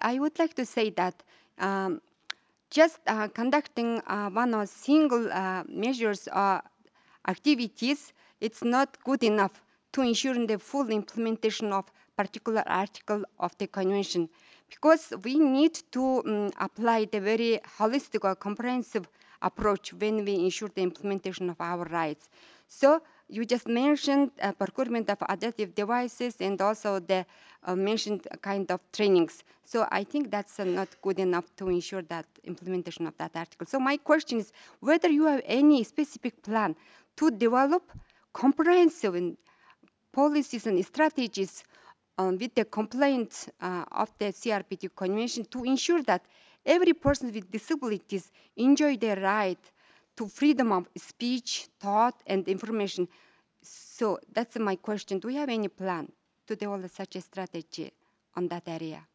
I would like to say that just conducting one or single measures or activities, it's not good enough to ensure the full implementation of particular article of the convention, because we need to apply the very holistic or comprehensive approach when we ensure the implementation of our rights. So you just mentioned procurement of adaptive devices and also the mentioned kind of trainings. So I think that's not good enough to ensure that implementation of that article. So my question is whether you have any specific plan to develop comprehensive policies and strategies with the complaint of the CRPD Convention to ensure that every person with disabilities enjoy their right to freedom of speech, thought, and information. So that's my question. Do you have any plan to develop such a strategy on that area?